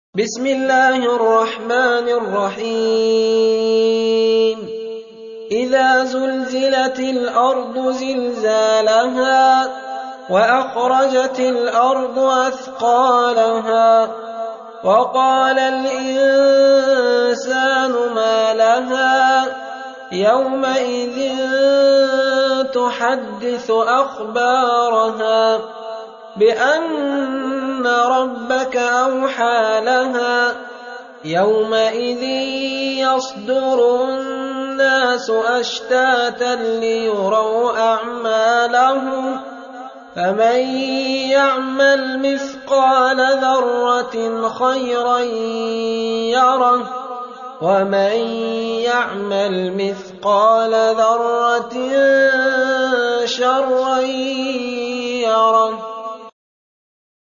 بسم الله الرحمن الرحيم إذا زلزلت الأرض زلزالها وأخرجت الأرض أثقالها وقال الإنسان ما لها يومئذ تحدث أخبارها بأن ربك أوحى لها يومئذ يصدر الناس أشتاتا ليروا أعمالهم فمن يعمل مثقال ذرة خيرا يره ومن يعمل مثقال ذرة شرا يره